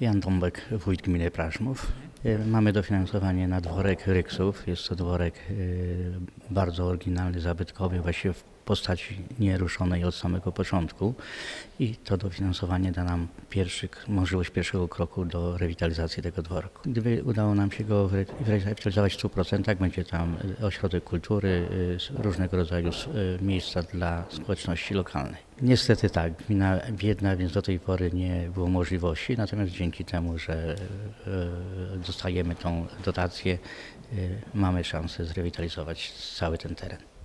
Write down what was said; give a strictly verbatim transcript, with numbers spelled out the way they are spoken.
Jan Dąbek, wójt gminy Prażmów. Mamy dofinansowanie na dworek Ryksów. Jest to dworek bardzo oryginalny, zabytkowy, właściwie w postaci nieruszonej od samego początku. I to dofinansowanie da nam pierwszy, możliwość pierwszego kroku do rewitalizacji tego dworku. Gdyby udało nam się go rewitalizować w stu procentach, będzie tam ośrodek kultury, różnego rodzaju miejsca dla społeczności lokalnej. Niestety tak, gmina biedna, więc do tej pory nie było możliwości, natomiast dzięki temu, że dostajemy tą dotację, mamy szansę zrewitalizować cały ten teren.